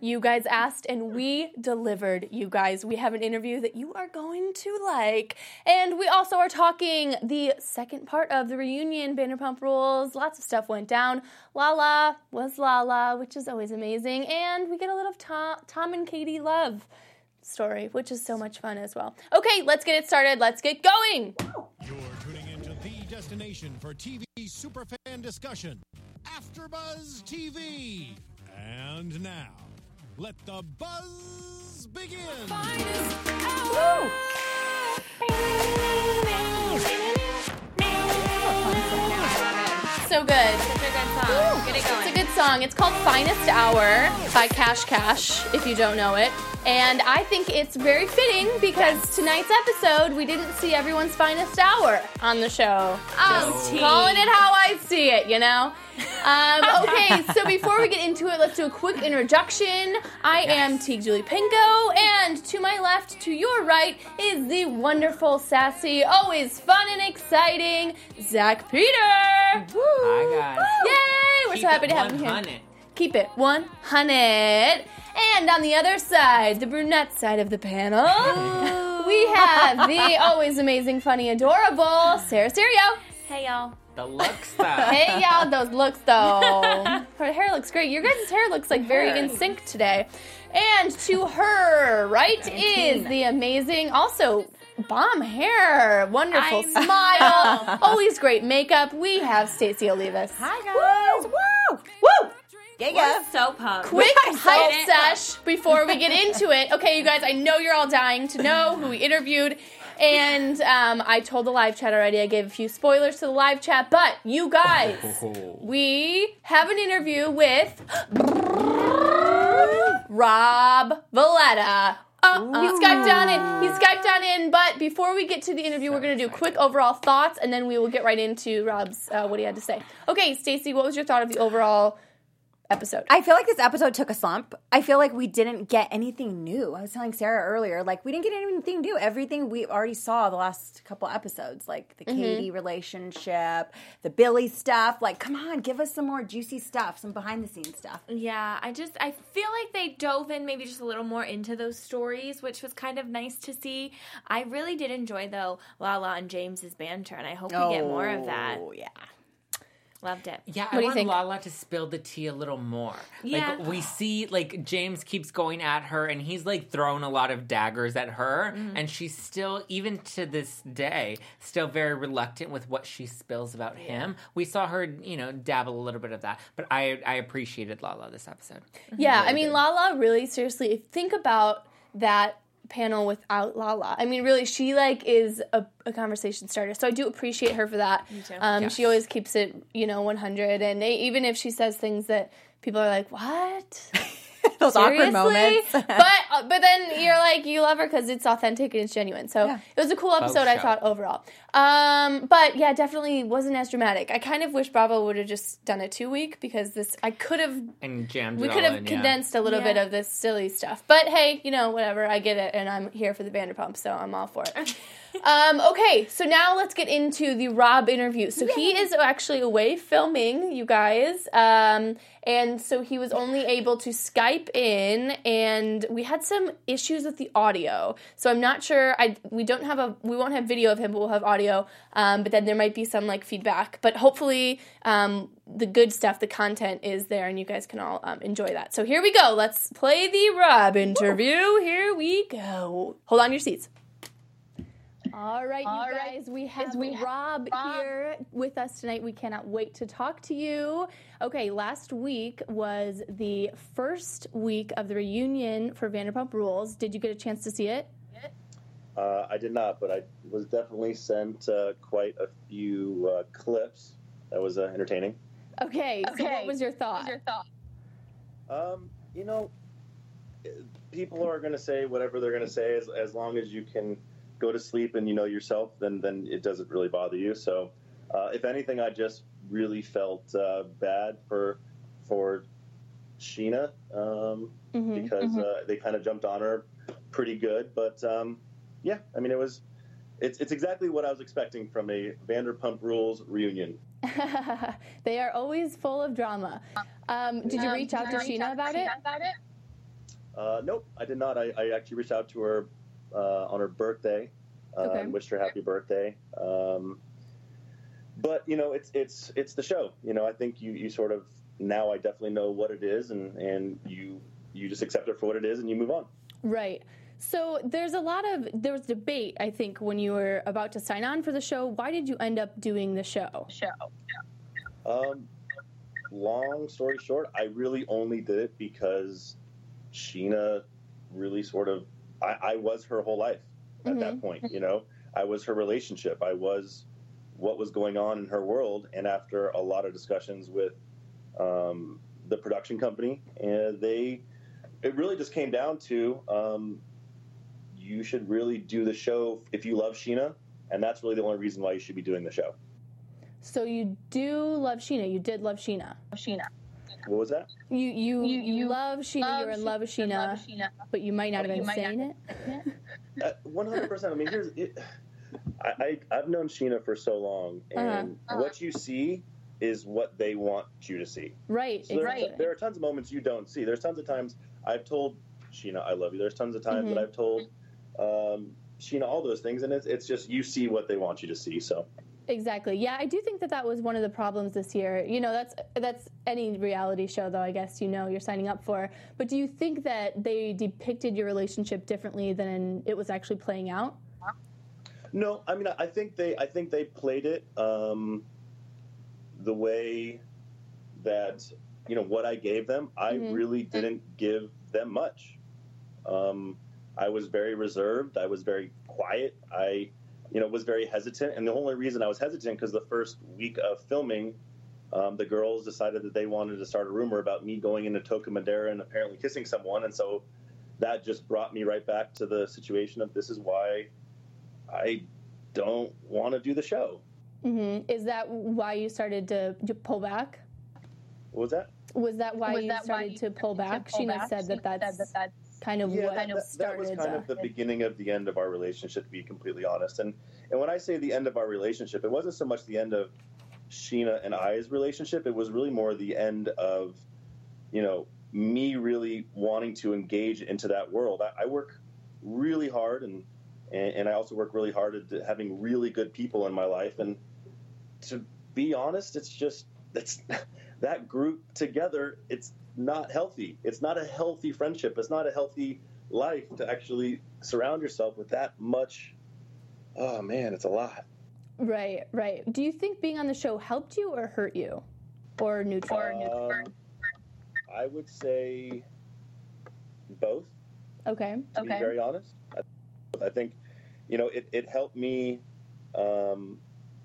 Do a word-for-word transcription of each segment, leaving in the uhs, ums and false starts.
You guys asked, and we delivered, you guys. We have an interview that you are going to like. And we also are talking the second part of the reunion, Vanderpump Rules. Lots of stuff went down. Lala was Lala, which is always amazing. And we get a little Tom, Tom and Katie love story, which is so much fun as well. Okay, let's get it started. Let's get going. You're tuning into the destination for T V superfan discussion, AfterBuzz T V. And now, let the buzz begin. Woo! So good. Such a good song. Get it going. It's a good song. It's called Finest Hour by Cash Cash, if you don't know it. And I think it's very fitting because tonight's episode, we didn't see everyone's finest hour on the show. Oh, Just T. calling it how I see it, you know? Um, okay, so before we get into it, let's do a quick introduction. I am Teague Julie Pinko, and to my left, to your right, is the wonderful, sassy, always fun and exciting Zach Peter. Woo! Hi, guys. Yay! We're Keep so happy it to have him here. one hundred. Keep it one hundred. And on the other side, the brunette side of the panel, we have the always amazing, funny, adorable Sarah Serio. Hey, y'all. The look stuff. Hey, y'all, those looks, though. Her hair looks great. Your guys' hair looks like very in sync today. And to her right is the amazing, also bomb hair, wonderful I smile, always great makeup. We have Stacey Olivas. Hi, guys. Woo! Woo! Yeah, yeah. We're so pumped. Quick I'm so hype pumped. sesh before we get into it. Okay, you guys, I know you're all dying to know who we interviewed. And um, I told the live chat already. I gave a few spoilers to the live chat. But you guys, we have an interview with Rob Valletta. Oh, he Skyped on in. He Skyped on in. But before we get to the interview, we're going to do quick overall thoughts, and then we will get right into Rob's, uh, what he had to say. Okay, Stacey, what was your thought of the overall episode? I feel like this episode took a slump. I feel like we didn't get anything new. I was telling Sarah earlier, like, we didn't get anything new. Everything we already saw the last couple episodes, like the mm-hmm. Katie relationship, the Billy stuff. Like, come on, give us some more juicy stuff, some behind-the-scenes stuff. Yeah, I just, I feel like they dove in maybe just a little more into those stories, which was kind of nice to see. I really did enjoy, though, Lala and James's banter, and I hope we oh, get more of that. Oh, yeah. Loved it. Yeah, What I do you want think? Lala to spill the tea a little more. Yeah. Like, we see, like, James keeps going at her, and he's, like, throwing a lot of daggers at her, Mm-hmm. and she's still, even to this day, still very reluctant with what she spills about him. We saw her, you know, dabble a little bit of that, but I I appreciated Lala this episode. Yeah, Really I mean, did. Lala, really, seriously, think about that panel without Lala. I mean, really, she, like, is a, a conversation starter. So I do appreciate her for that. Me too. Um, Yes. She always keeps it, you know, one hundred. And they, even if she says things that people are like, what? Those Seriously? awkward moments. but uh, but then you're like, you love her because it's authentic and it's genuine. So Yeah. it was a cool episode, I show. thought, overall. Um, but yeah, definitely wasn't as dramatic. I kind of wish Bravo would have just done a two week because this, I could have And jammed we it could all have in, yeah. condensed a little Yeah. bit of this silly stuff. But hey, you know, whatever. I get it, and I'm here for the Vanderpump, so I'm all for it. um, okay, so now let's get into the Rob interview. So he is actually away filming, you guys. Um, and so he was only able to Skype in, and we had some issues with the audio. So I'm not sure. I we don't have a we won't have video of him, but we'll have audio. Um, but then there might be some like feedback. But hopefully, um, the good stuff, the content is there, and you guys can all um, enjoy that. So here we go. Let's play the Rob interview. Woo. Here we go. Hold on your seats. All right, All you right, guys, we have we have Rob, Rob. here with us tonight. We cannot wait to talk to you. Okay, last week was the first week of the reunion for Vanderpump Rules. Did you get a chance to see it? Uh, I did not, but I was definitely sent uh, quite a few uh, clips. That was uh, entertaining. Okay, so Okay, what was your thought? your thought? Um, you know, people are going to say whatever they're going to say. As, as long as you can go to sleep and you know yourself, then then it doesn't really bother you. So, uh, if anything, I just really felt uh, bad for for Sheena um, Mhm, because mhm. Uh, they kind of jumped on her pretty good. But um, yeah, I mean, it was it's it's exactly what I was expecting from a Vanderpump Rules reunion. They are always full of drama. Um, did you Um, reach out to Sheena about it? Uh, nope, I did not. I, I actually reached out to her uh, on her birthday, uh, Okay. and wished her happy birthday. Um, but you know, it's it's it's the show. You know, I think you, you sort of now I definitely know what it is, and, and you you just accept it for what it is, and you move on. Right. So there's a lot of there was debate, I think, when you were about to sign on for the show. Why did you end up doing the show? Show. Um, long story short, I really only did it because Sheena really sort of I, I was her whole life at Mhm. that point. You know, I was her relationship. I was what was going on in her world. And after a lot of discussions with um, the production company, and they, it really just came down to um, you should really do the show if you love Sheena, and that's really the only reason why you should be doing the show. So you do love Sheena. You did love Sheena. Sheena. What was that? You you, You- you, you love Sheena. You're in love with Sheena, Love Sheena. but you might not But have you been might not saying have it. Uh, one hundred percent. I mean, here's it. I, I I've known Sheena for so long, and Uh-huh. Uh-huh. what you see is what they want you to see. Right. So there, Exactly. are, there are tons of moments you don't see. There's tons of times I've told Sheena I love you. There's tons of times Mhm. that I've told um, Sheena all those things, and it's it's just you see what they want you to see. So Exactly. Yeah, I do think that that was one of the problems this year. You know, that's that's any reality show, though. I guess you know you're signing up for. But do you think that they depicted your relationship differently than it was actually playing out? no, I mean I think they I think they played it um, the way that you know what I gave them. I Mhm. really didn't give them much. Um, I was very reserved. I was very quiet. I, you know, was very hesitant. And the only reason I was hesitant because the first week of filming, um, the girls decided that they wanted to start a rumor about me going into Toca Madera and apparently kissing someone. And so that just brought me right back to the situation of this is why I don't want to do the show. hmm Is that why you started to, to pull back? What was that? Was that why Was you that why started you to pull started to back? pull Sheena back? said that Sheena that's, said that that's kind of Yeah, what that, that, that started. was kind uh, of the beginning of the end of our relationship, to be completely honest. And and when I say the end of our relationship, it wasn't so much the end of Sheena and I's relationship. It was really more the end of, you know, me really wanting to engage into that world. I, I work really hard, and, and and I also work really hard at having really good people in my life. And to be honest, it's just that's that group together. It's not healthy. It's not a healthy friendship. It's not a healthy life to actually surround yourself with that much. Oh man, it's a lot. Right, right. Do you think being on the show helped you or hurt you? Or neutral? Um, I would say both, Okay. to Okay. be very honest. I, I think, you know, it, it helped me. Um,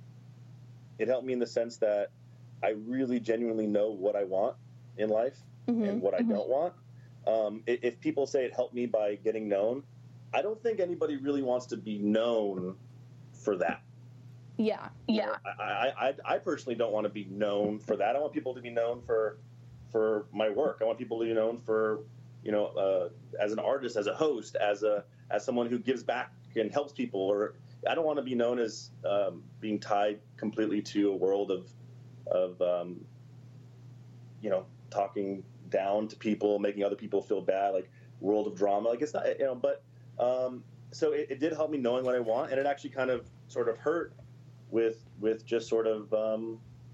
it helped me in the sense that I really genuinely know what I want in life hmm and what I Mhm. don't want. Um, i- if people say it helped me by getting known, I don't think anybody really wants to be known for that. Yeah. Yeah. I, I, I, I personally don't want to be known for that. I want people to be known for for my work. I want people to be known for, you know, uh, as an artist, as a host, as a as someone who gives back and helps people. Or I don't want to be known as um, being tied completely to a world of of um, you know, talking down to people, making other people feel bad, like world of drama. Like it's not, you know, but um, so it, it did help me knowing what I want, and it actually kind of sort of hurt with with just sort of um,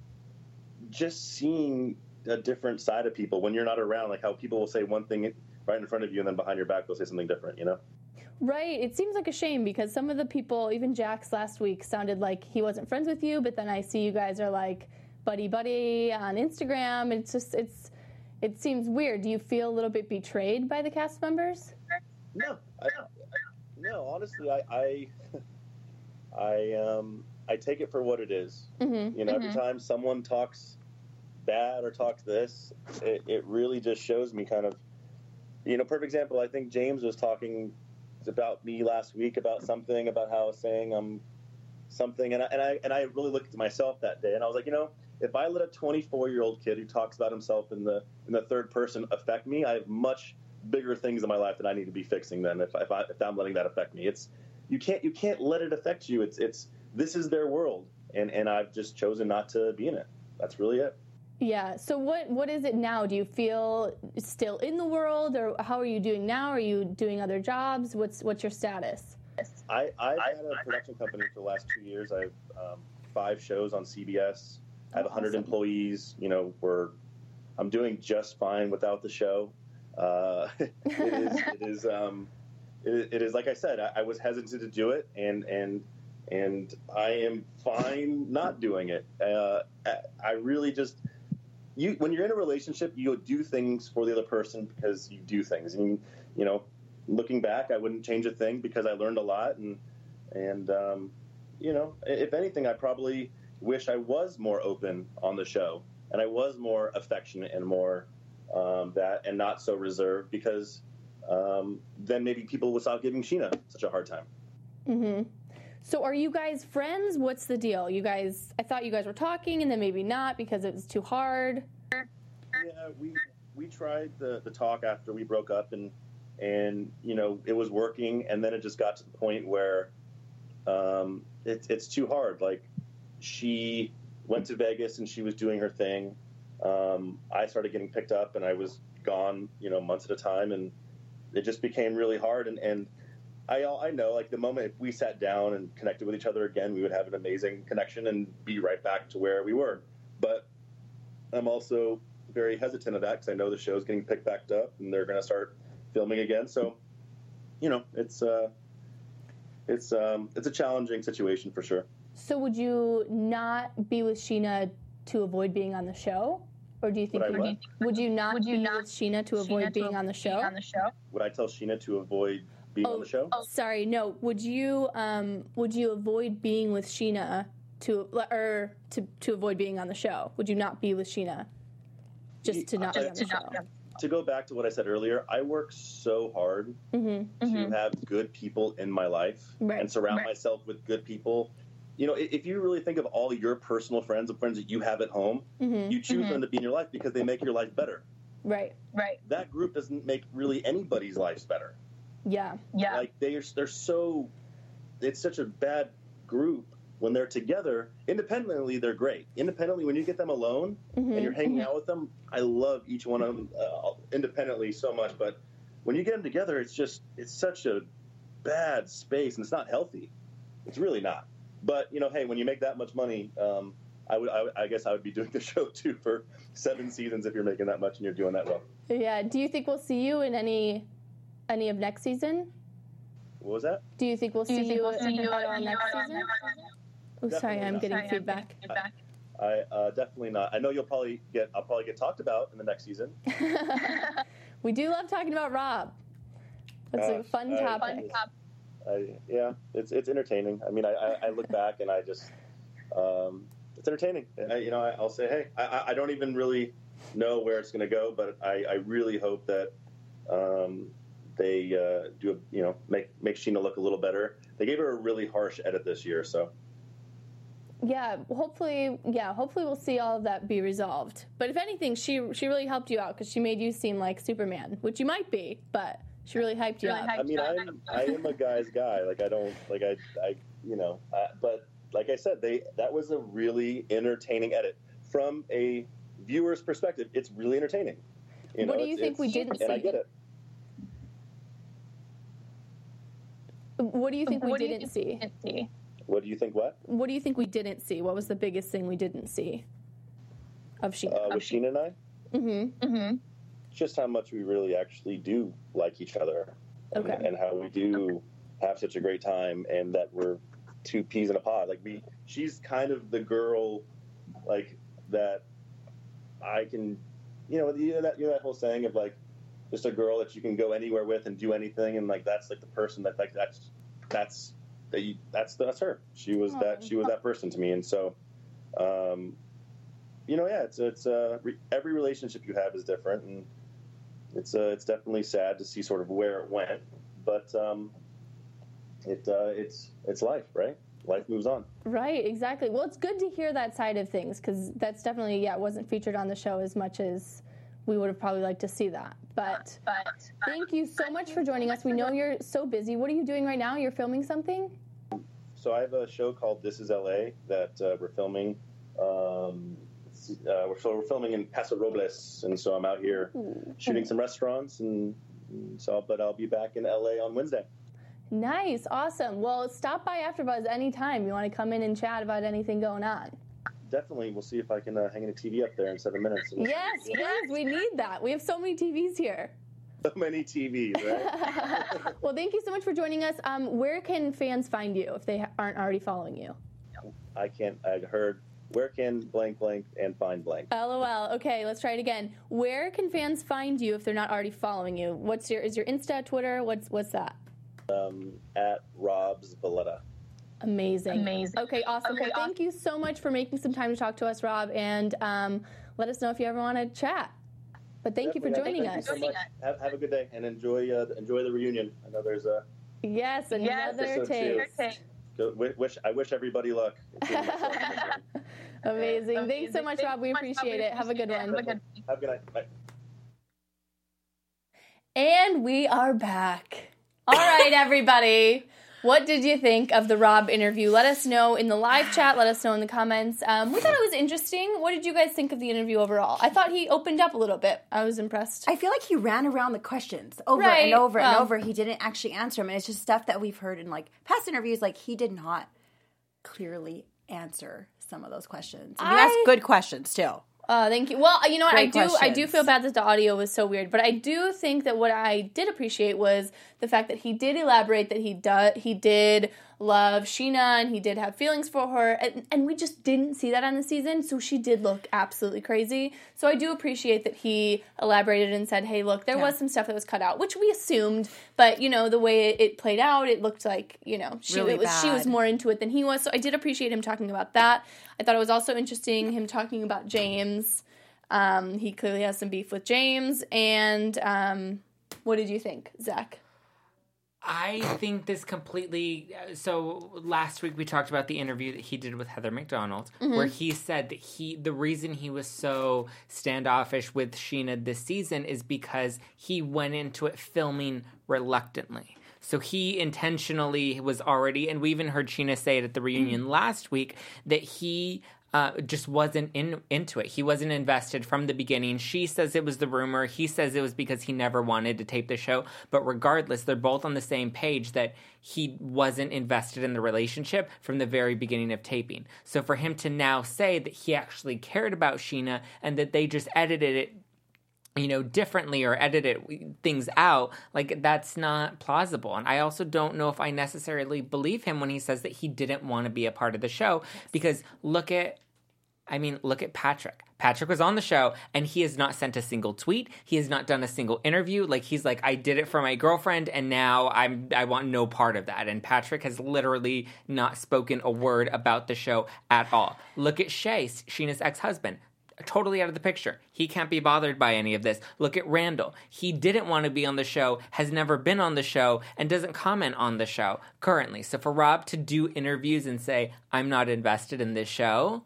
just seeing a different side of people when you're not around, like how people will say one thing right in front of you and then behind your back they'll say something different, you know? Right. It seems like a shame because some of the people, even Jax last week, sounded like he wasn't friends with you, but then I see you guys are like buddy buddy on Instagram. It's just, it's, it seems weird. Do you feel a little bit betrayed by the cast members? No, I, no, honestly, I, I, I, um, I take it for what it is. Mm-hmm. You know, every Mhm. time someone talks bad or talks this, it, it really just shows me kind of, you know, perfect example. I think James was talking about me last week about something about how I was saying um something, and I and I and I really looked at myself that day, and I was like, you know, if I let a twenty-four year old kid who talks about himself in the in the third person affect me, I have much bigger things in my life that I need to be fixing. Then if if, I, if I'm letting that affect me, it's you can't you can't let it affect you. It's it's this is their world, and and I've just chosen not to be in it. That's really it. Yeah. So what what is it now? Do you feel still in the world, or how are you doing now? Are you doing other jobs? What's what's your status? I, I've had a production company for the last two years. I have um, five shows on C B S. I have Oh, one hundred awesome. employees. You know, we're I'm doing just fine without the show. Uh, it is it is um, it, it is like I said. I, I was hesitant to do it, and and and I am fine not doing it. Uh, I, I really just you when you're in a relationship, you do things for the other person because you do things, and you know. Looking back, I wouldn't change a thing because I learned a lot, and and um, you know, if anything, I probably wish I was more open on the show, and I was more affectionate and more um, that, and not so reserved, because um, then maybe people would stop giving Sheena such a hard time. Mm-hmm. So are you guys friends? What's the deal? You guys, I thought you guys were talking, and then maybe not because it was too hard. Yeah, we we tried the the talk after we broke up, and. And, you know, it was working, and then it just got to the point where um, it, it's too hard. Like, she went to Vegas, and she was doing her thing. Um, I started getting picked up, and I was gone, you know, months at a time, and it just became really hard. And, and I, I know, like, the moment if we sat down and connected with each other again, we would have an amazing connection and be right back to where we were. But I'm also very hesitant of that because I know the show's getting picked back up, and they're going to start filming again, so you know it's uh, it's um, it's a challenging situation for sure. So would you not be with Sheena to avoid being on the show, or do you think Would I you, what? would you not Would you be not with Sheena to avoid Sheena being to on the show? On the show. Would I tell Sheena to avoid being on the show? Oh, sorry, no. Would you um would you avoid being with Sheena to or to to avoid being on the show? Would you not be with Sheena just to not be on the to not show? be on- To go back to what I said earlier, I work so hard Mm-hmm. to have good people in my life Right. and surround Right. myself with good people. You know, i- if you really think of all your personal friends and friends that you have at home, Mm-hmm. you choose them to be in your life because they make your life better. Right. Right. That group doesn't make really anybody's lives better. Yeah. Yeah. Like they are, they're so, it's such a bad group when they're together. Independently, they're great. Independently, when you get them alone Mm-hmm. and you're hanging out with them, I love each one of them uh, independently so much. But when you get them together, it's just, it's such a bad space, and it's not healthy. It's really not. But you know, hey, when you make that much money, um, I would, I, would- I guess I would be doing the show too for seven seasons if you're making that much and you're doing that well. Yeah. Do you think we'll see you in any any of next season? What was that? Do you think we'll Do you see think you we'll see you at all at next all season? next season? Oh, sorry, Definitely I'm not. getting Sorry, I'm feedback. getting feedback. I uh, definitely not. I know you'll probably get. I'll probably get talked about in the next season. We do love talking about Rob. That's a Uh, fun I- topic. I, yeah, it's it's entertaining. I mean, I, I, I look back and I just, um, it's entertaining. I, you know, I, I'll say, hey, I, I don't even really know where it's going to go, but I, I really hope that um, they uh, do, a, you know, make make Sheena look a little better. They gave her a really harsh edit this year, so. Yeah, hopefully, yeah, hopefully we'll see all of that be resolved. But if anything, she she really helped you out because she made you seem like Superman, which you might be, but she really hyped you Really up. hyped I mean, I'm I am a guy's guy. Like I don't like I I you know. I, but like I said, they that was a really entertaining edit from a viewer's perspective. It's really entertaining. You What know, do you it's- think we it's- didn't And I see? get it. What do you think we What do you didn't think we see? didn't see? What do you think? What What do you think we didn't see? What was the biggest thing we didn't see of Sheena? uh, with Sheena and I? Mm-hmm. Mm-hmm. Just how much we really actually do like each other, and, Okay. and how we do have such a great time, and that we're two peas in a pod. Like we, she's kind of the girl, like that. I can, you know, you know that you know that whole saying of like, just a girl that you can go anywhere with and do anything, and like that's like the person that like that's that's that you, that's that's her. She was that she was that person to me, and so, um, you know, yeah, it's it's uh, re- every relationship you have is different, and it's uh, it's definitely sad to see sort of where it went, but um, it uh, it's it's life, right? Life moves on. Right, exactly. Well, it's good to hear that side of things because that's definitely, yeah, it wasn't featured on the show as much as we would have probably liked to see that. But But thank you so much for joining us. We know you're so busy. What are you doing right now? You're filming something? So I have a show called This Is L A that uh, we're filming um, uh, we're, we're filming in Paso Robles, and so I'm out here shooting some restaurants, and so but I'll be back in L A on Wednesday. Nice, awesome. Well, stop by AfterBuzz anytime you want to come in and chat about anything going on. Definitely, we'll see if I can uh, hang a T V up there in seven minutes. Yes, yes, we need that. We have so many T Vs here. So many T Vs, right? Well, thank you so much for joining us. Um, where can fans find you if they ha- aren't already following you? I can't. I heard. Where can blank blank and find blank? LOL. Okay, let's try it again. Where can fans find you if they're not already following you? What's your is your Insta, Twitter? What's what's that? Um, at Rob's Valletta. Amazing. Amazing. Okay, awesome. Okay, well, thank you so much for making some time to talk to us, Rob, and um, let us know if you ever want to chat. But thank you for Definitely. joining Thank us. you so much. Have, have a good day and enjoy uh, enjoy the reunion. I know there's a Yes, another episode two. taste. Go, wish I wish everybody luck. Amazing. Thanks so much, Rob. We appreciate it. Have a good one. Have a good night. Bye. And we are back. All right, everybody. What did you think of the Rob interview? Let us know in the live chat. Let us know in the comments. Um, we thought it was interesting. What did you guys think of the interview overall? I thought he opened up a little bit. I was impressed. I feel like he ran around the questions over Right. and over Well. and over. He didn't actually answer them. And it's just stuff that we've heard in like past interviews. Like he did not clearly answer some of those questions. And you I- asked good questions too. Uh, thank you. Well, you know what? I Great do. I do questions. feel bad that the audio was so weird, but I do think that what I did appreciate was the fact that he did elaborate that he do, he did love Sheena and he did have feelings for her, and, and we just didn't see that on the season. So she did look absolutely crazy. So I do appreciate that he elaborated and said, "Hey, look, there Yeah. was some stuff that was cut out," which we assumed, but you know the way it, it played out, it looked like you know she Really it was she was bad. more into it than he was. So I did appreciate him talking about that. I thought it was also interesting him talking about James. Um, he clearly has some beef with James. And um, what did you think, Zach? I think this completely. So last week we talked about the interview that he did with Heather McDonald, where he said that he the reason he was so standoffish with Sheena this season is because he went into it filming reluctantly. So he intentionally was already, and we even heard Sheena say it at the reunion last week, that he uh, just wasn't in, into it. He wasn't invested from the beginning. She says it was the rumor. He says it was because he never wanted to tape the show. But regardless, they're both on the same page that he wasn't invested in the relationship from the very beginning of taping. So for him to now say that he actually cared about Sheena and that they just edited it, you know, differently or edited things out, like, that's not plausible. And I also don't know if I necessarily believe him when he says that he didn't want to be a part of the show, because look at, I mean, look at Patrick. Patrick was on the show, and he has not sent a single tweet. He has not done a single interview. Like, he's like, I did it for my girlfriend, and now I'm I want no part of that. And Patrick has literally not spoken a word about the show at all. Look at Shay, Sheena's ex-husband. Totally out of the picture. He can't be bothered by any of this. Look at Randall. He didn't want to be on the show, has never been on the show, and doesn't comment on the show currently. So for Rob to do interviews and say, I'm not invested in this show,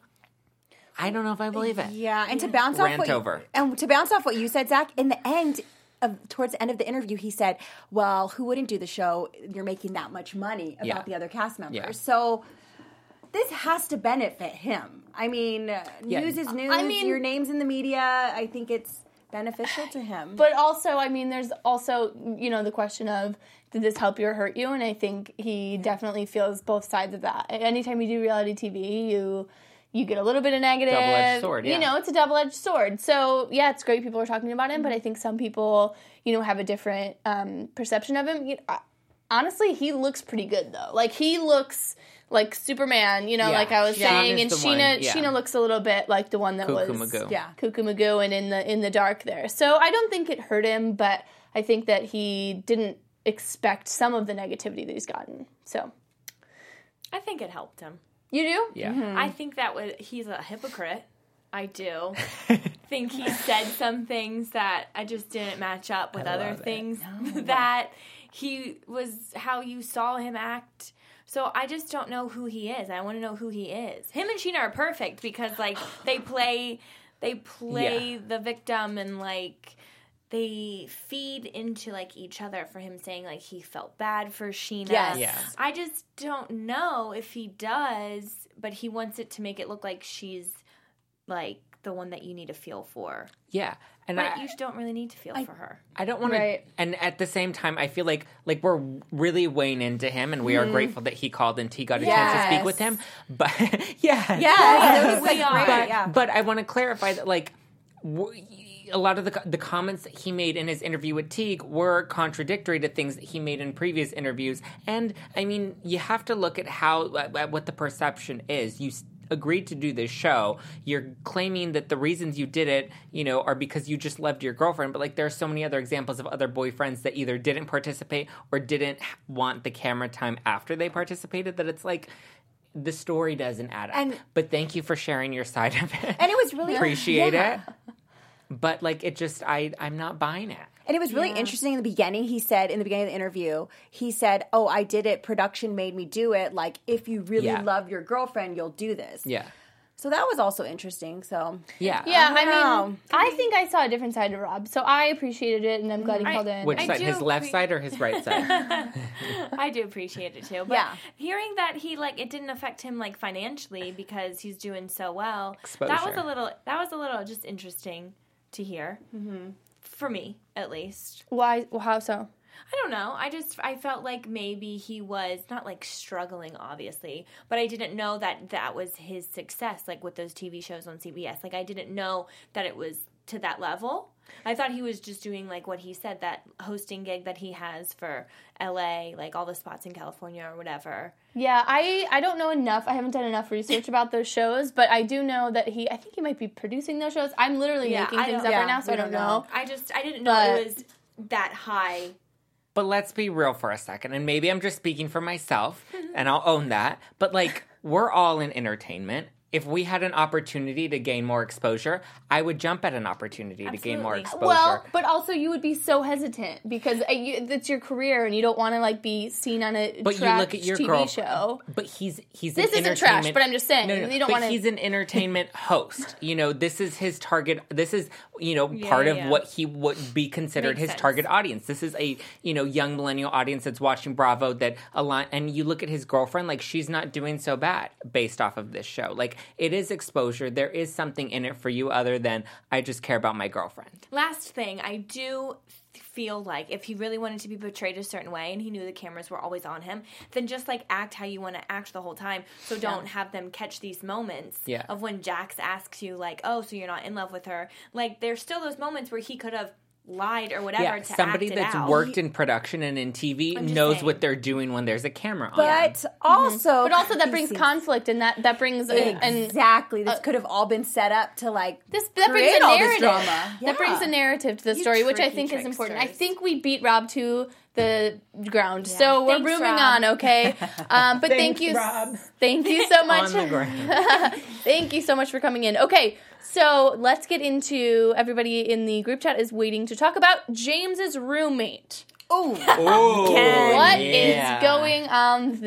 I don't know if I believe it. Yeah, and to bounce Rant off what over. You, and to bounce off what you said, Zach, in the end of towards the end of the interview, he said, "Well, who wouldn't do the show? You're making that much money about Yeah. the other cast members." Yeah. So this has to benefit him. I mean, uh, Yeah. news is news. I mean- Your name's in the media. I think it's beneficial to him. But also, I mean, there's also, you know, the question of, did this help you or hurt you? And I think he definitely feels both sides of that. Anytime you do reality T V, you you get a little bit of negative. Double-edged sword, yeah. You know, it's a double-edged sword. So, yeah, it's great people are talking about him, but I think some people, you know, have a different um, perception of him. You know, honestly, he looks pretty good, though. Like, he looks like Superman, you know, Yeah. like I was Yeah. saying. And Sheena's the one, Sheena, yeah. Sheena looks a little bit like the one that Cuckoo was Magoo. yeah. Cuckoo Magoo and in the in the dark there. So I don't think it hurt him, but I think that he didn't expect some of the negativity that he's gotten. So I think it helped him. you do? Yeah. I think that was he's a hypocrite. I do think he said some things that I just didn't match up with I other love it. things that he was how you saw him act. So I just don't know who he is. I want to know who he is. Him and Sheena are perfect because like they play they play Yeah. the victim and like they feed into like each other for him saying like he felt bad for Sheena. Yes. Yeah. I just don't know if he does, but he wants it to make it look like she's like the one that you need to feel for. Yeah. And But I, you don't really need to feel for her. I don't want Right. to, and at the same time, I feel like like we're really weighing into him, and we are grateful that he called and T got a chance to speak Yes. with him. But yeah, Yeah, it was We like are. great. But, Yeah. but I want to clarify that, like, w- a lot of the co- the comments that he made in his interview with Teague were contradictory to things that he made in previous interviews. And I mean, you have to look at how at, at what the perception is. You s- agreed to do this show. You're claiming that the reasons you did it, you know, are because you just loved your girlfriend. But like, there are so many other examples of other boyfriends that either didn't participate or didn't h- want the camera time after they participated. That it's like, the story doesn't add up. And- but thank you for sharing your side of it. And it was really appreciate yeah. it. But like, it just, I, I'm not buying it. And it was really interesting in the beginning. He said, in the beginning of the interview, he said, oh, I did it. Production made me do it. Like, if you really Yeah. love your girlfriend, you'll do this. Yeah. So that was also interesting. So Yeah. Yeah, I Wow. mean, I think I saw a different side of Rob, so I appreciated it, and I'm glad he I- called in. Which I side? do His left appre- side or his right side? I do appreciate it too. But Yeah. hearing that he like it didn't affect him like financially because he's doing so well. That Exposure. was a little that was a little just interesting to hear. Mm-hmm. For me, at least. Why? Well, how so? I don't know. I just I felt like maybe he was not like struggling, obviously, but I didn't know that that was his success, like with those T V shows on C B S. Like I didn't know that it was to that level. I thought he was just doing like what he said, that hosting gig that he has for L A, like all the spots in California or whatever. Yeah, I I don't know enough. I haven't done enough research about those shows, but I do know that he. I think he might be producing those shows. I'm literally Yeah, making I things don't- up yeah, right now, so we I don't don't know. know. I just I didn't know But- it was that high. But let's be real for a second, and maybe I'm just speaking for myself, and I'll own that. But like, we're all in entertainment. If we had an opportunity to gain more exposure, I would jump at an opportunity to gain more Absolutely. exposure. Well, but also you would be so hesitant because uh, you, it's your career and you don't want to like be seen on a But you trash look at your T V girl- show. But he's he's This an isn't trash, entertainment- but I'm just saying, No, no, you don't but wanna- he's an entertainment host. You know, this is his target. This is you know part yeah, of yeah. what he would be considered Makes his sense. target audience. This is a you know young millennial audience that's watching Bravo. That align, and you look at his girlfriend, like she's not doing so bad based off of this show. Like it is exposure. There is something in it for you other than I just care about my girlfriend. Last thing, I do feel like if he really wanted to be portrayed a certain way and he knew the cameras were always on him, then just like act how you want to act the whole time. So don't have them catch these moments Yeah. of when Jax asks you like, oh, so you're not in love with her. Like there's still those moments where he could have lied or whatever Yeah, to somebody act it that's out. worked in production and in T V I'm just knows saying. what they're doing when there's a camera on. but also, But also that he brings seems- conflict, and that that brings a, and exactly. This could have all been set up to like this that brings create a all this narrative. drama. That brings Yeah. a narrative to the You story, which I tricky think is important. I tricksters. think we beat Rob to the ground, so we're Thanks, moving Rob. on. Okay, um, but thank Thanks, you, Rob. thank you so much. On the ground. Thank you so much for coming in. Okay, so let's get into everybody in the group chat is waiting to talk about James's roommate. Oh, Oh, What is yeah. going on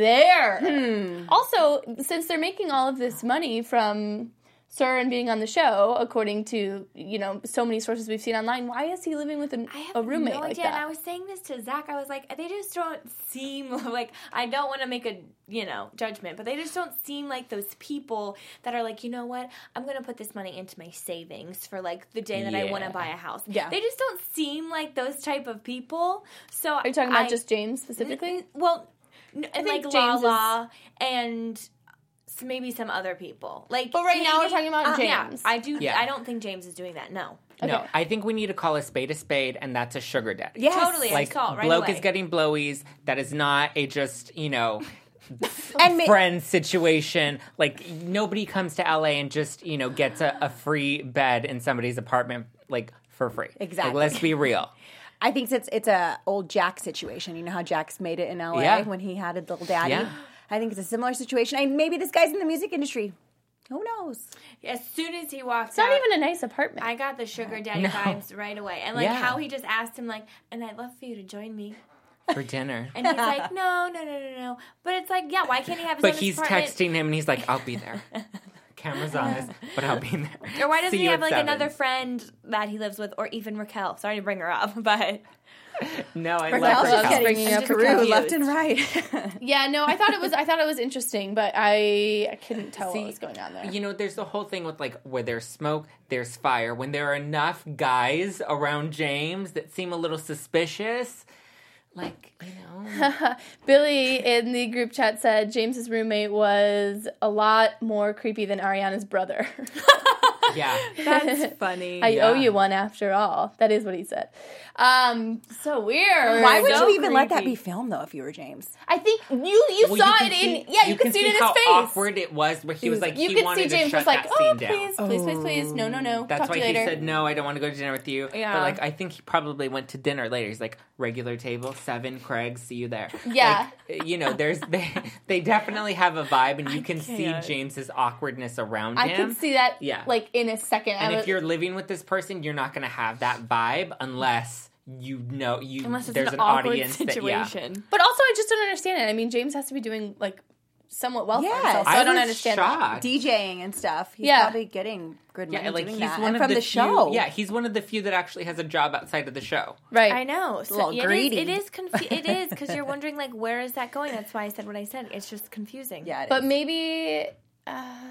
there? Also, since they're making all of this money from Sir and being on the show, according to, you know, so many sources we've seen online, why is he living with an, I have a roommate no like idea. that? And I was saying this to Zach. I was like, they just don't seem like, I don't want to make a, you know, judgment, but they just don't seem like those people that are like, you know what, I'm going to put this money into my savings for like the day that I want to Yeah. buy a house. Yeah. They just don't seem like those type of people. So Are you talking about I- just James specifically? Well, n- and think like James Lala and s- maybe some other people. Like, But right now we're talking about uh, yeah, James. I do. Yeah. I don't think James is doing that. No. No, Okay. I think we need to call a spade a spade, and that's a sugar daddy. yes. Totally. I Like, saw it right bloke away. is getting blowies. That is not a just, you know, And ma- friend situation. Like, nobody comes to L A and just, you know, gets a, a free bed in somebody's apartment, like, for free. Exactly. Like, let's be real. I think it's it's a old Jack situation. You know how Jack's made it in L A Yeah. when he had a little daddy. Yeah. I think it's a similar situation. I, maybe this guy's in the music industry. Who knows? As soon as he walked It's not out, even a nice apartment. I got the sugar daddy No. vibes right away. And like Yeah. how he just asked him like, and I'd love for you to join me. For dinner. And he's like, no, no, no, no, no. But it's like, yeah, why can't he have his But own he's apartment? texting him, and he's like, I'll be there. Camera's on us, but I'll be there. Or why doesn't See he you have at like seven. another friend that he lives with, or even Raquel? Sorry to bring her up, but No, I Raquel's love just Raquel. bringing I'm up just Peru, confused. left and right. Yeah, no, I thought it was I thought it was interesting, but I, I couldn't tell See, what was going on there. You know, there's the whole thing with like where there's smoke, there's fire. When there are enough guys around James that seem a little suspicious, like, you know. Billy in the group chat said James's roommate was a lot more creepy than Ariana's brother. Yeah. that's funny. I Yeah. owe you one after all. That is what he said. Um, so weird. Why would So you even let that creepy. be filmed, though, if you were James? I think you you Well, saw you can it see- in yeah you, can could see it in his how face. awkward it was where he was like You he could wanted see to James shut was like, that "Oh, scene down. please, please, please, please, no, no, no. That's Talk why to you he later." said no. I don't want to go to dinner with you. Yeah. But like, I think he probably went to dinner later. He's like, regular table, seven. Craig, see you there. Yeah. Like, you know, there's they they definitely have a vibe, and you can see can't. James's awkwardness around I him. could see that Yeah. like in a second. I and was- if you're living with this person, you're not going to have that vibe unless you know you. Unless it's there's an, an, awkward audience situation. that But also, I just don't understand it. I mean, James has to be doing like somewhat well for Yes. himself. So yeah. I, don't was understand that. shocked. DJing and stuff. He's Yeah. probably getting good money Yeah, like doing he's that. one And of from the, the, few, show. Yeah, he's one of the few that actually has a job outside of the show. Right. I know. So, little it is- greedy. It is. Confu- it is because you're wondering like where is that going? That's why I said what I said. It's just confusing. Yeah, it But is. maybe uh,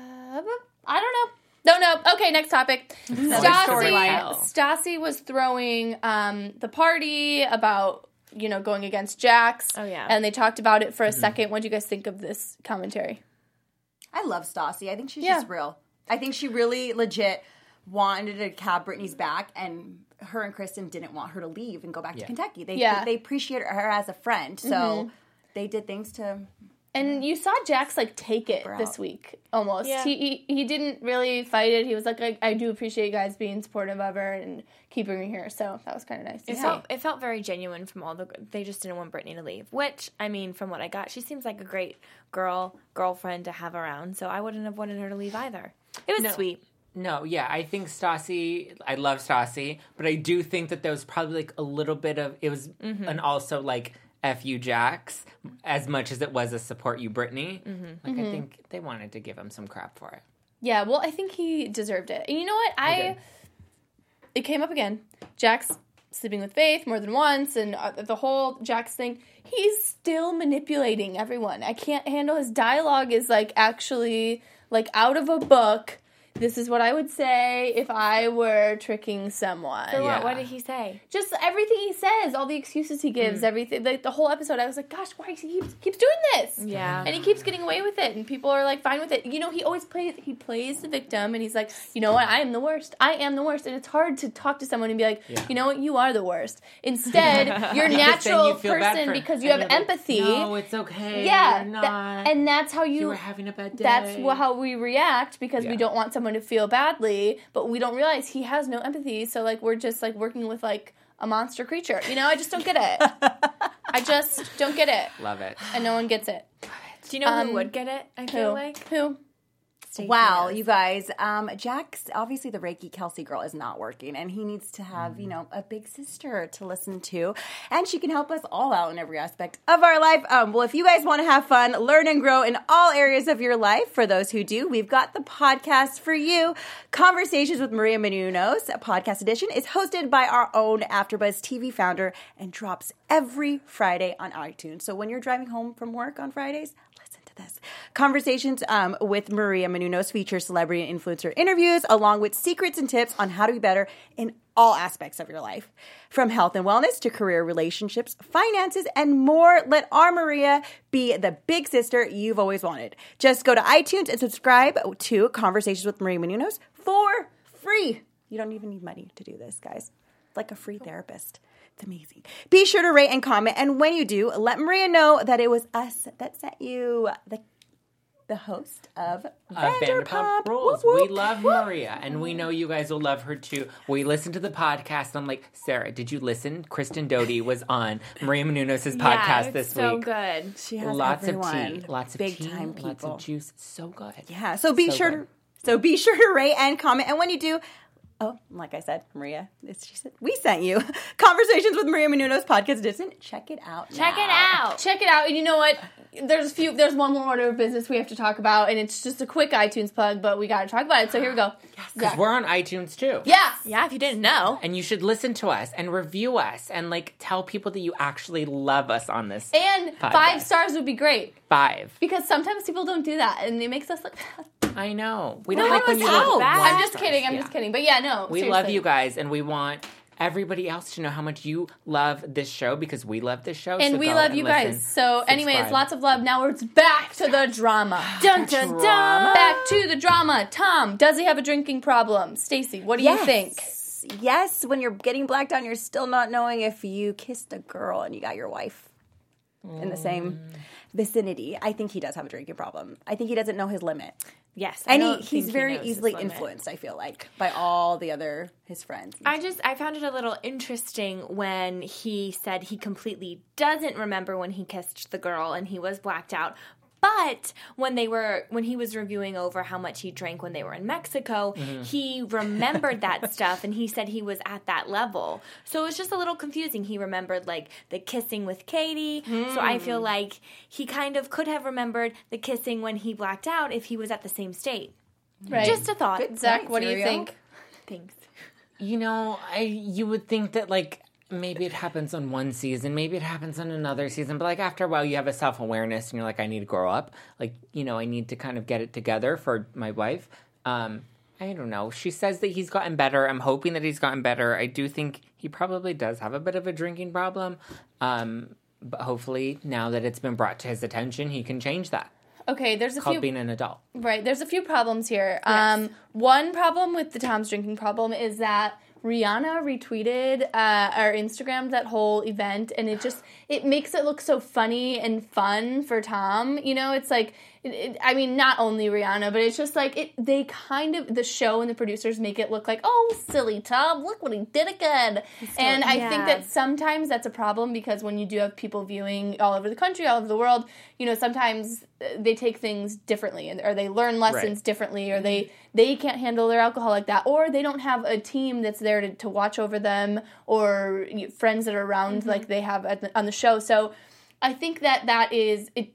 I don't know. Don't know. Okay, next topic. Another Stassi, storyline. Stassi was throwing um, the party about you know going against Jax. Oh, yeah. And they talked about it for a second. What do you guys think of this commentary? I love Stassi. I think she's Yeah. just real. I think she really legit wanted to have Brittany's back, and her and Kristen didn't want her to leave and go back Yeah. to Kentucky. They Yeah. they appreciate her as a friend, so they did things to. And you saw Jax like take it Bro. this week almost. Yeah. He, he he didn't really fight it. He was like, I, I do appreciate you guys being supportive of her and keeping her here. So that was kind of nice to It see. felt it felt very genuine from all the. They just didn't want Brittany to leave. Which I mean, from what I got, she seems like a great girl girlfriend to have around. So I wouldn't have wanted her to leave either. It was No. sweet. No, yeah, I think Stassi, I love Stassi, but I do think that there was probably like a little bit of, it was an also like F you Jax, as much as it was a support you Brittany. Like I think they wanted to give him some crap for it. Yeah, well, I think he deserved it. And you know what? I did. it came up again. Jax sleeping with Faith more than once, and uh, the whole Jax thing. He's still manipulating everyone. I can't handle his dialogue. Is like actually like out of a book. This is what I would say if I were tricking someone. So Yeah. what? What did he say? Just everything he says, all the excuses he gives, everything. Like the whole episode, I was like, "Gosh, why he keeps keeps doing this?" Yeah. and he keeps getting away with it, and people are like fine with it. You know, he always plays. He plays the victim, and he's like, "You know what? I am the worst. I am the worst." And it's hard to talk to someone and be like, Yeah. "You know what? You are the worst." Instead, you're a Because then natural you feel bad person for- because you and have you're like, empathy. No, it's okay. yeah, You're tha- not. and that's how you. you were having a bad day. That's wha- how we react because we Yeah. don't want someone to feel badly, but we don't realize he has no empathy. So like we're just like working with like a monster creature. You know, I just don't get it. I just don't get it, Love it. and no one gets it. Do you know Um, who would get it? I Who? feel like. Who? Stacey Wow, does. you guys. Um, Jax, obviously the Reiki Kelsey girl is not working, and he needs to have, you know, a big sister to listen to, and she can help us all out in every aspect of our life. Um, well, if you guys want to have fun, learn and grow in all areas of your life, for those who do, we've got the podcast for you. Conversations with Maria Menounos, a podcast edition, is hosted by our own AfterBuzz T V founder and drops every Friday on iTunes. So when you're driving home from work on Fridays, listen to this. Conversations um, with Maria Menounos feature celebrity and influencer interviews, along with secrets and tips on how to be better in all aspects of your life. From health and wellness to career, relationships, finances, and more. Let our Maria be the big sister you've always wanted. Just go to iTunes and subscribe to Conversations with Maria Menounos for free. You don't even need money to do this, guys. It's like a free therapist. It's amazing. Be sure to rate and comment, and when you do, let Maria know that it was us that sent you the the host of Uh, Vanderpump Vanderpump Rules. Whoop, whoop, We love whoop. Maria, and we know you guys will love her too. We listened to the podcast, and I'm like, Sarah, did you listen? Kristen Doty was on Maria Menounos' Yeah, podcast it's this so week. good. She has Lots everyone. of tea, lots of big tea, time people. lots of juice. So good. Yeah, so be So sure good. to so be sure to rate and comment, and when you do, Oh, like I said, Maria, it's, she said, we sent you Conversations with Maria Menounos podcast edition. Check it out. Check now. it out. Check it out. And you know what? There's a few. There's one more order of business we have to talk about, and it's just a quick iTunes plug, but we got to talk about it. So here we go. Because we're on iTunes too. Yeah. Yeah, if you didn't know. And you should listen to us and review us and like tell people that you actually love us on this. And podcast. five stars would be great Five. because sometimes people don't do that, and it makes us look bad. I know. We No, don't like when it's you so leave bad. one I'm just stars. kidding. I'm Yeah. just kidding. But yeah, no. We seriously. love you guys, and we want everybody else to know how much you love this show because we love this show. And so we go love and you listen. guys. So, anyways, Subscribe. lots of love. Now it's back to the drama. Dun, dun, dun. Back to the drama. Tom, does he have a drinking problem? Stacy, what do Yes. you think? Yes, when you're getting blacked out and you're still not knowing if you kissed a girl and you got your wife in the same vicinity. I think he does have a drinking problem. I think he doesn't know his limit. Yes. I And don't he, think he's he very knows his easily limit. influenced, I feel like, by all the other, his friends. I just, I found it a little interesting when he said he completely doesn't remember when he kissed the girl and he was blacked out. But when they were, when he was reviewing over how much he drank when they were in Mexico, he remembered that stuff and he said he was at that level. So it was just a little confusing. He remembered like the kissing with Katie. So I feel like he kind of could have remembered the kissing when he blacked out if he was at the same state. Right. Just a thought. Good Zach, point, what do you Serial. think? Thanks. You know, I you would think that like maybe it happens on one season, maybe it happens on another season, but like after a while you have a self-awareness and you're like, I need to grow up. Like, you know, I need to kind of get it together for my wife. Um, I don't know. She says that he's gotten better. I'm hoping that he's gotten better. I do think he probably does have a bit of a drinking problem. Um, but hopefully now that it's been brought to his attention, he can change that. Okay, there's a Called few being an adult. right. There's a few problems here. Um, one problem with the Tom's drinking problem is that Rihanna retweeted uh, or Instagrammed that whole event, and it just it makes it look so funny and fun for Tom. You know, it's like it, it, I mean, not only Rihanna, but it's just like it. They kind of the show and the producers make it look like, oh, silly Tom, look what he did again. And I think yeah. that sometimes that's a problem because when you do have people viewing all over the country, all over the world, you know, sometimes they take things differently, and or they learn lessons Right. differently, or they they can't handle their alcohol like that, or they don't have a team that's there to, to watch over them, or you know, friends that are around Mm-hmm. like they have at the, on the show. So I think that that is it.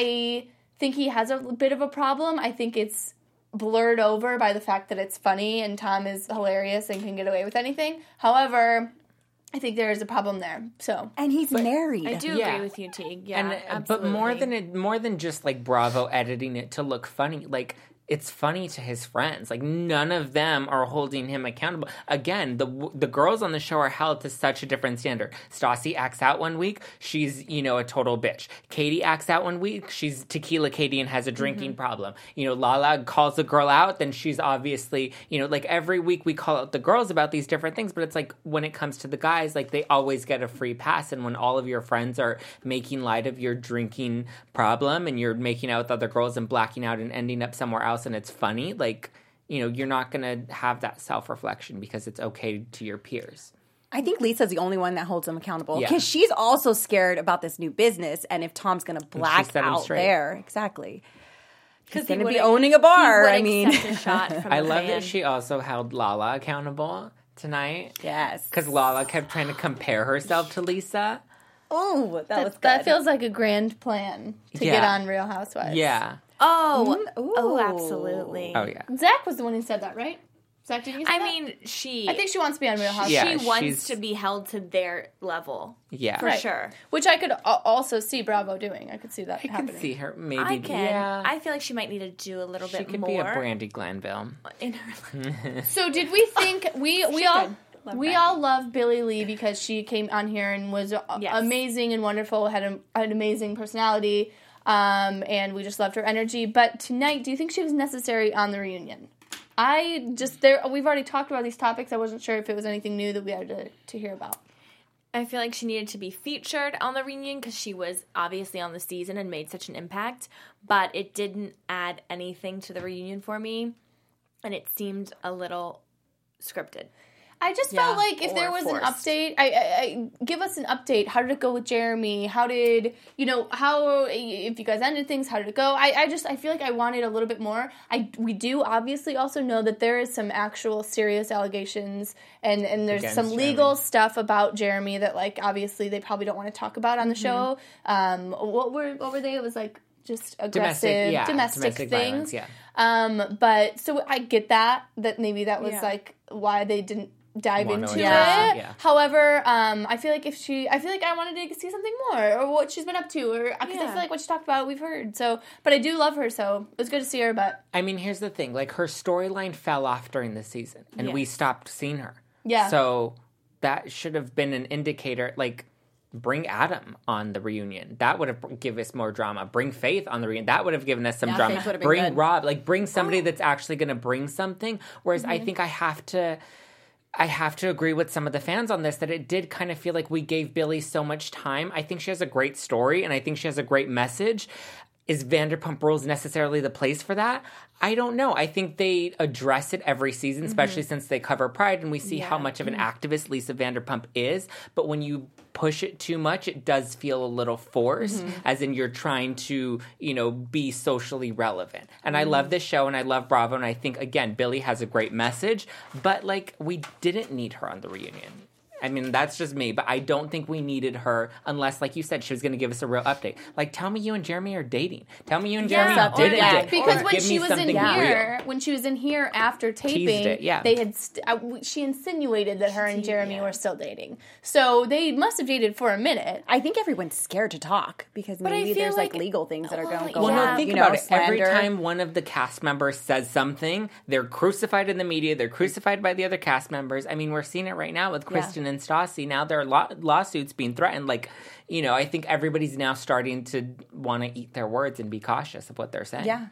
I think he has a bit of a problem. I think it's blurred over by the fact that it's funny and Tom is hilarious and can get away with anything. However, I think there is a problem there. So And he's married. I do Yeah. agree with you, Teague. Yeah, and uh, but more than it, more than just like Bravo editing it to look funny, like it's funny to his friends. Like none of them are holding him accountable. Again, the the girls on the show are held to such a different standard. Stassi acts out one week, she's you know a total bitch. Katie acts out one week, she's tequila Katie and has a drinking problem. You know, Lala calls the girl out, then she's obviously you know like every week we call out the girls about these different things. But it's like when it comes to the guys, like they always get a free pass. And when all of your friends are making light of your drinking problem and you're making out with other girls and blacking out and ending up somewhere else and it's funny, like, you know, you're not going to have that self-reflection because it's okay to your peers. I think Lisa's the only one that holds him accountable Yeah. because she's also scared about this new business and if Tom's going to black set him out straight. there. Exactly. He's he going to be wouldn't- owning a bar. he would I mean, accept a shot from I a love fan. that she also held Lala accountable tonight. yes. Because Lala kept trying to compare herself to Lisa. Oh, that, was good. that feels like a grand plan to Yeah. get on Real Housewives. Yeah. Oh, Ooh. oh, absolutely. Oh, yeah. Zach was the one who said that, right? Zach, did you say I that? mean, she. I think she wants to be on Real Housewives. Yeah, she wants she's- to be held to their level Yeah. for Right. sure. Which I could al- also see Bravo doing. I could see that I can happening. see her maybe. I can. Yeah. I feel like she might need to do a little she bit could more be a Brandy Glanville. in her life. So did we think we we all could. Love we Brandy. all love Billie Lee because she came on here and was a- Yes. amazing and wonderful, had, a, had an amazing personality, um, and we just loved her energy. But tonight, do you think she was necessary on the reunion? I just there we've already talked about these topics. I wasn't sure if it was anything new that we had to, to hear about. I feel like she needed to be featured on the reunion because she was obviously on the season and made such an impact, but it didn't add anything to the reunion for me, and it seemed a little scripted. I just Yeah, felt like if or there was forced. an update, I, I, I give us an update. How did it go with Jeremy? How did you know how if you guys ended things? How did it go? I, I just I feel like I wanted a little bit more. I we do obviously also know that there is some actual serious allegations and and there's Against some Jeremy. legal stuff about Jeremy that like obviously they probably don't want to talk about on the show. Um, what were what were they? It was like just aggressive Domestic, yeah, domestic, domestic things. violence, yeah. Um, but so I get that that maybe that was Yeah. like why they didn't dive Wanna into address it. it, yeah. However, um, I feel like if she, I feel like I wanted to see something more or what she's been up to, or because I Yeah. feel like what she talked about we've heard. So, but I do love her, so it was good to see her. But I mean, here's the thing: like her storyline fell off during the season, and we Yes. stopped seeing her. Yeah. So that should have been an indicator. Like, bring Adam on the reunion. That would have given us more drama. Bring Faith on the reunion. That would have given us some Yeah, drama. Faith would have been Bring good. Rob. Like, bring somebody that's actually going to bring something. Whereas I think I have to. I have to agree with some of the fans on this that it did kind of feel like we gave Billy so much time. I think she has a great story and I think she has a great message. Is Vanderpump Rules necessarily the place for that? I don't know. I think they address it every season, especially Mm-hmm. since they cover Pride and we see how much of an activist Lisa Vanderpump is. But when you push it too much, it does feel a little forced, Mm-hmm. as in you're trying to, you know, be socially relevant. And I Mm-hmm. love this show and I love Bravo. And I think, again, Billy has a great message. But, like, we didn't need her on the reunion. I mean, that's just me, but I don't think we needed her unless, like you said, she was going to give us a real update. Like, tell me you and Jeremy are dating. Tell me you and Jeremy Yeah, or didn't yeah, date. because Or when give she me was in something here, real. when she was in here after taping, it, yeah. they had st- uh, w- she insinuated that her and Jeremy were still dating. So they must have dated for a minute. I think everyone's scared to talk because I maybe feel there's like, like- legal things that are going to go Well, Well, on. no, think you know, about it. Every slander. time one of the cast members says something, they're crucified in the media. They're crucified by the other cast members. I mean, we're seeing it right now with Kristen and Stassi. Now there are law- lawsuits being threatened. Like, you know, I think everybody's now starting to want to eat their words and be cautious of what they're saying. Yeah.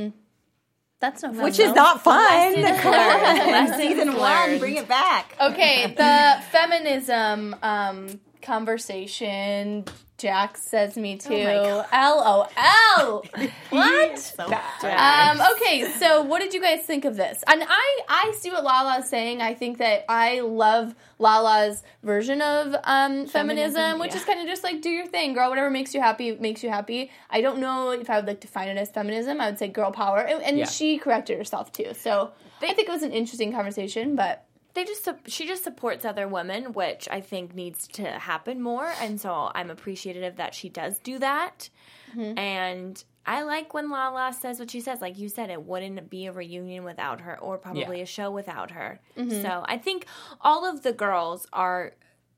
That's no fun. Which though. is not fun. Lessons learned. Lessons Season one, learned. bring it back. Okay, the feminism um, conversation. Jax says me too. Oh L O L. What? So Um, okay, so what did you guys think of this? And I, I see what Lala's saying. I think that I love Lala's version of um, feminism, Feminism, which yeah. is kind of just like, do your thing, girl. Whatever makes you happy, makes you happy. I don't know if I would like define it as feminism. I would say girl power. And, and Yeah. she corrected herself too. So I think it was an interesting conversation, but... they just sup- she just supports other women, which I think needs to happen more, and so I'm appreciative that she does do that. And I like when Lala says what she says. Like you said, it wouldn't be a reunion without her, or probably Yeah. a show without her. So I think all of the girls are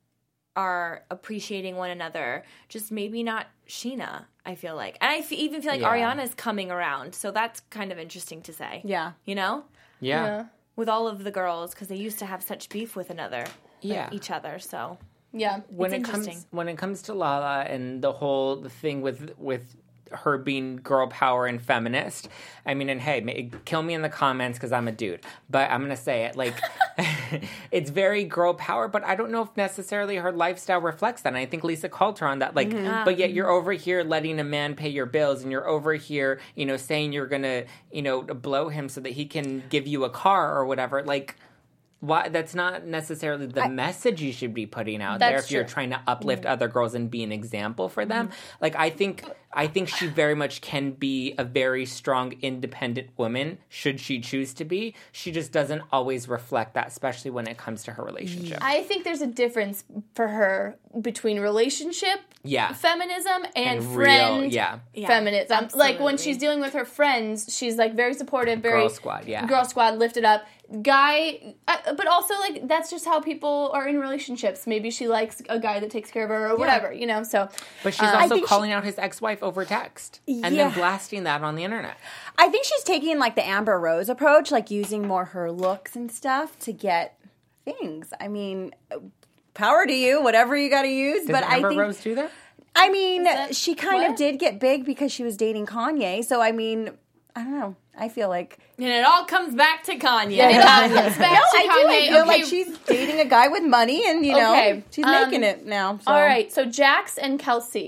are appreciating one another. Just maybe not Sheena. I feel like, and I f- even feel like Yeah. Ariana's coming around. So that's kind of interesting to say. Yeah. You know. Yeah. Yeah. With all of the girls, because they used to have such beef with another, with Yeah. each other. So Yeah. when It's it comes interesting. when it comes to Lala and the whole the thing with with her being girl power and feminist, I mean, and hey, ma- kill me in the comments because I'm a dude, but I'm gonna say it like it's very girl power, but I don't know if necessarily her lifestyle reflects that. And I think Lisa called her on that, like, but yet you're over here letting a man pay your bills, and you're over here, you know, saying you're gonna, you know, blow him so that he can give you a car or whatever, like. Why, that's not necessarily the message you should be putting out there That's if you're true. trying to uplift other girls and be an example for them. Like, I think I think she very much can be a very strong, independent woman, should she choose to be. She just doesn't always reflect that, especially when it comes to her relationship. I think there's a difference for her between relationship Yeah. feminism and, And real- friend yeah. Yeah, feminism. Like when absolutely. she's dealing with her friends, she's like very supportive, very Girl squad, yeah. girl squad, lifted up. Guy, uh, but also like that's just how people are in relationships. Maybe she likes a guy that takes care of her or whatever, you know. So But she's I also think she- calling out his ex-wife over text and Yeah. then blasting that on the internet. I think she's taking like the Amber Rose approach, like using more her looks and stuff to get things. I mean, power to you, whatever you got to use. Does but Amber I think, Rose do that? I mean, that- she kind of what? did get big because she was dating Kanye. So I mean, I don't know. I feel like and it all comes back to Kanye. it all comes back no, to I do. I Kanye. feel Okay. like she's dating a guy with money, and you know, Okay, she's um, making it now. So. All right, so Jax and Kelsey.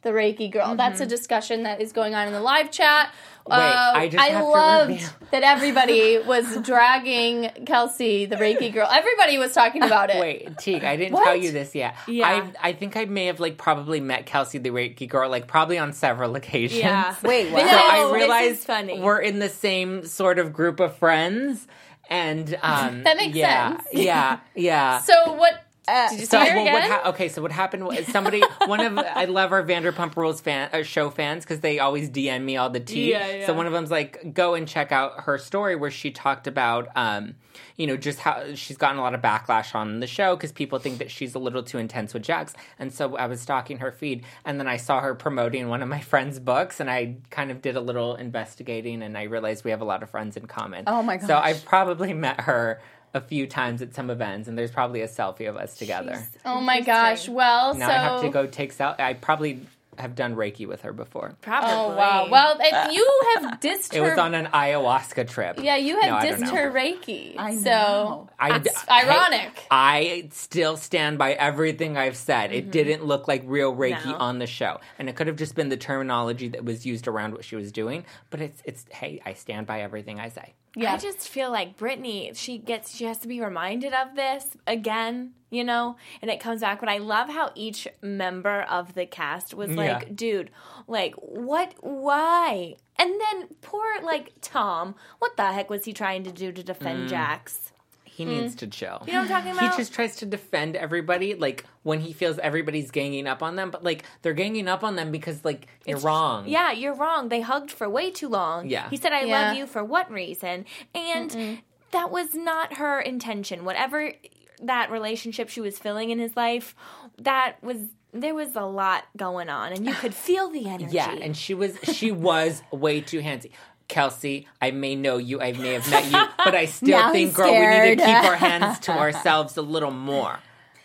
the Reiki girl. Mm-hmm. That's a discussion that is going on in the live chat. Wait, uh, I just I have loved to reveal. that everybody was dragging Kelsey, the Reiki girl. Everybody was talking about it. Wait, Teague, I didn't What? tell you this yet. Yeah. I I think I may have like probably met Kelsey the Reiki girl like probably on several occasions. Yeah. Wait, what? So No, I this realized is funny. we're in the same sort of group of friends, and um, That makes yeah, sense. Yeah, yeah. So what? Uh, Did you see So, her well, what again? ha- okay, so what happened was somebody, one of, I love our Vanderpump Rules fan, uh, show fans because they always D M me all the tea. Yeah, yeah. So one of them's like, go and check out her story where she talked about, um, you know, just how she's gotten a lot of backlash on the show because people think that she's a little too intense with Jax. And so I was stalking her feed and then I saw her promoting one of my friend's books and I kind of did a little investigating and I realized we have a lot of friends in common. Oh my So gosh. I've probably met her a few times at some events, and there's probably a selfie of us together. Oh my gosh. Well, Now so I have to go take sel- I probably have done Reiki with her before. Probably. Oh wow. Well, if you have dissed It her. was on an ayahuasca trip. yeah, you No, had I don't dissed know. her Reiki. I so know. I, That's I- ironic. I still stand by everything I've said. It didn't look like real Reiki No. on the show, and it could have just been the terminology that was used around what she was doing. But it's it's hey, I stand by everything I say. yeah. I just feel like Brittany, she gets, she has to be reminded of this again, you know, and it comes back. But I love how each member of the cast was like, Yeah. dude, like, what, why? And then poor, like, Tom, what the heck was he trying to do to defend Jax? He needs to chill. You know what I'm talking about? He just tries to defend everybody, like when he feels everybody's ganging up on them. But like they're ganging up on them because like you're wrong. Yeah, you're wrong. They hugged for way too long. Yeah. He said, I Yeah. love you for what reason? And that was not her intention. Whatever that relationship she was filling in his life, that was, there was a lot going on. And you could feel the energy. Yeah, and she was she was way too handsy. Kelsey, I may know you, I may have met you, but I still Now think, he's girl, we need to scared. keep our hands to ourselves a little more.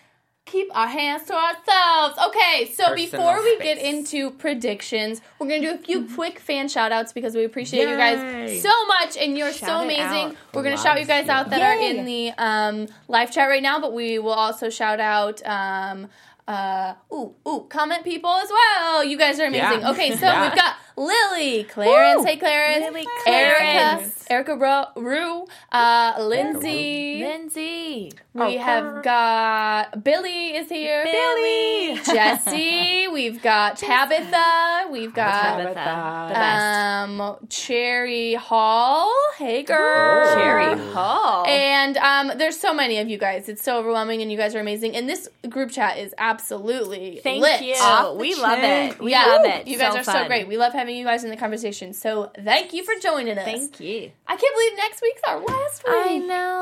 Keep our hands to ourselves. Okay, so Personal before we get space. into predictions, we're going to do a few quick fan shout outs because we appreciate you guys Yay. so much and you're Shout so it amazing. out. We're going to Loves shout you guys you. out that are Yay. in the um, live chat right now, but we will also shout out um, uh, ooh, ooh, comment people as well. You guys are amazing. Yeah. Okay, so Yeah. we've got Lily, Clarence, Woo. hey Clarence, Lily Erica, Clarence. Erica Ro- Rue, uh, Lindsay. Lindsay. We have got Billy is here. Billy. Jesse. We've got Tabitha. We've got Tabitha. The best. um Cherry Hall. Hey girl. Cherry Hall. And um, there's so many of you guys. It's so overwhelming, and you guys are amazing. And this group chat is absolutely Thank lit. you. Off the We chain. love it. We yeah, love it. You guys So are so fun. great. We love having you guys in the conversation. So thank you for joining us. Thank you. I can't believe next week's our last week. I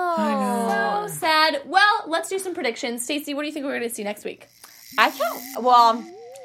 know. So sad. Well, let's do some predictions. Stacey, what do you think we're going to see next week? I can't. Well,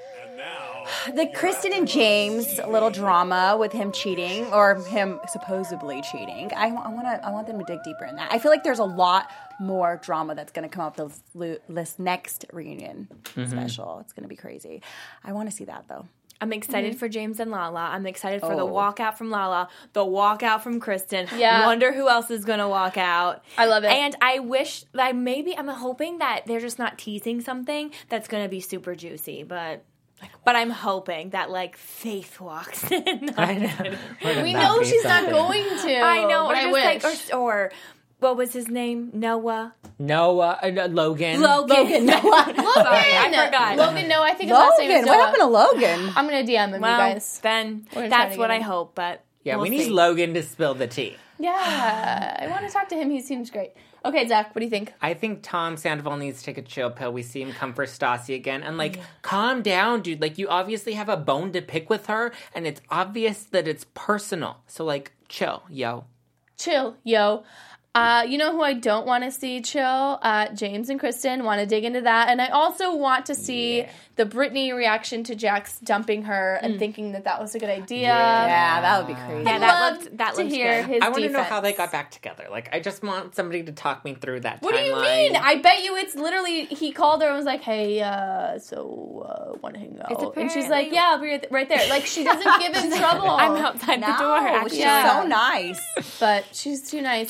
the Kristen and James little drama with him cheating or him supposedly cheating. I, I want to. I want them to dig deeper in that. I feel like there's a lot more drama that's going to come up this, this next reunion special. It's going to be crazy. I want to see that though. I'm excited for James and Lala. I'm excited for the Oh. walkout from Lala, the walkout from Kristen. Yeah. Wonder who else is going to walk out. I love it. And I wish that maybe, I'm hoping that they're just not teasing something that's going to be super juicy, but. But I'm hoping that like Faith walks in. I know. Wouldn't We that know be she's not Oh, something? going to. I know, but or I just wish. like, or, or what was his name? Noah. Noah, uh, no, Logan. Logan. Logan, Noah. Logan. Sorry, I forgot. Logan, no, I think his last name is Logan, Noah. what happened to Logan? I'm going to D M him, Well, you guys. then We're gonna try that's to what get I him. hope, but Yeah, we'll we need see. Logan to spill the tea. Yeah, I want to talk to him. He seems great. Okay, Zach, what do you think? I think Tom Sandoval needs to take a chill pill. We see him come for Stassi again. And, like, calm down, dude. Like, you obviously have a bone to pick with her, and it's obvious that it's personal. So, like, chill, yo. Chill, yo. Uh, you know who I don't want to see chill? Uh, James and Kristen. Want to dig into that. And I also want to see Yeah. the Brittany reaction to Jax dumping her and thinking that that was a good idea. Yeah, that would be crazy. Yeah, I'd that love looked- that to looked hear good. his I want to know defense. how they got back together. Like, I just want somebody to talk me through that What do you timeline. mean? I bet you it's literally he called her and was like, "Hey, uh, so uh, want to hang out?" It's And she's like, apparently- "Yeah, I'll be right, right there." Like she doesn't give him trouble. I'm outside the door. No, Actually. she's Yeah. so nice. But she's too nice. But also,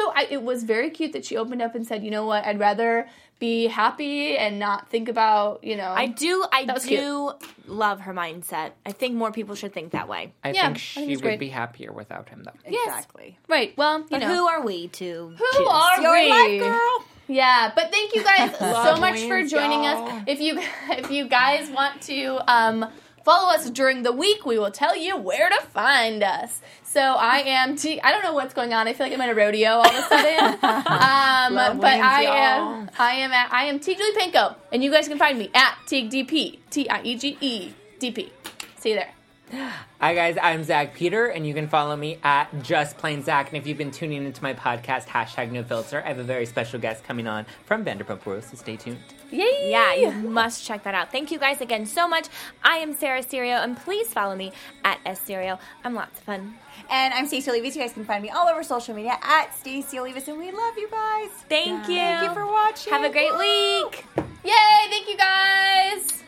I, it was very cute that she opened up and said, you know what, I'd rather be happy and not think about, you know. I do, I That was do love her mindset. I think more people should think that way. I Yeah, I think think she it's would great. be happier without him, though. Exactly. Right, well, you But know. who are we to Who choose? are Your we? life, girl. Yeah, but thank you guys so Love much for wins, joining y'all. us. If you if you guys want to um, follow us during the week, we will tell you where to find us. So I am T. I don't know what's going on. I feel like I'm at a rodeo all of a sudden. Um, Love but wins, I y'all. am I am at I am T. Julie Panko, and you guys can find me at TigDP T I E G E D P. See you there. Hi guys, I'm Zach Peter, and you can follow me at Just Plain Zach. And if you've been tuning into my podcast, hashtag No Filter, I have a very special guest coming on from Vanderpump Rules, so stay tuned. Yay! Yeah, you must check that out. Thank you guys again so much. I am Sarah Serio, and please follow me at S Serio. I'm lots of fun. And I'm Stacey Olivas. You guys can find me all over social media at Stacey Olivas, and we love you guys. Thank you. Thank you for watching. Have a great week. Yay! Thank you guys.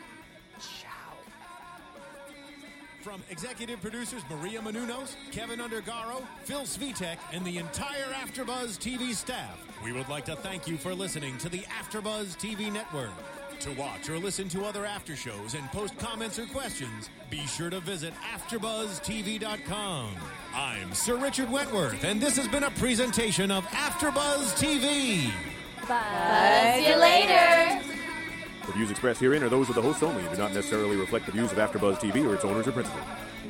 From executive producers Maria Menounos, Kevin Undergaro, Phil Svitek, and the entire AfterBuzz T V staff, we would like to thank you for listening to the AfterBuzz T V network. To watch or listen to other after shows and post comments or questions, be sure to visit after buzz T V dot com. I'm Sir Richard Wentworth, and this has been a presentation of AfterBuzz T V. See you later. The views expressed herein are those of the hosts only and do not necessarily reflect the views of AfterBuzz T V or its owners or principals.